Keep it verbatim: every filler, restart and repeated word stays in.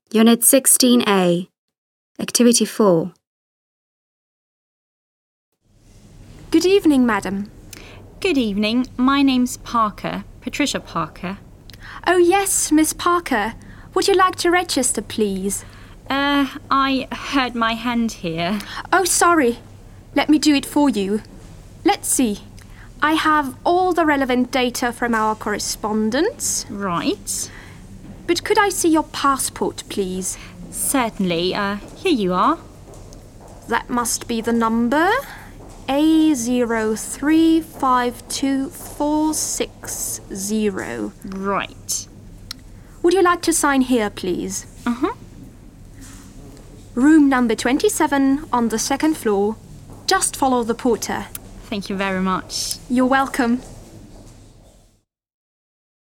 Unit sixteen A, Activity four. Good evening, madam. Good evening. My name's Parker, Patricia Parker. Oh, yes, Miss Parker. Would you like to register, please? Uh, I hurt my hand here. Oh, sorry. Let me do it for you. Let's see. I have all the relevant data from our correspondence. Right. But could I see your passport, please? Certainly. Uh, here you are. That must be the number. A zero three five two four six zero. Right. Would you like to sign here, please? Uh-huh. Room number twenty-seven on the second floor. Just follow the porter. Thank you very much. You're welcome.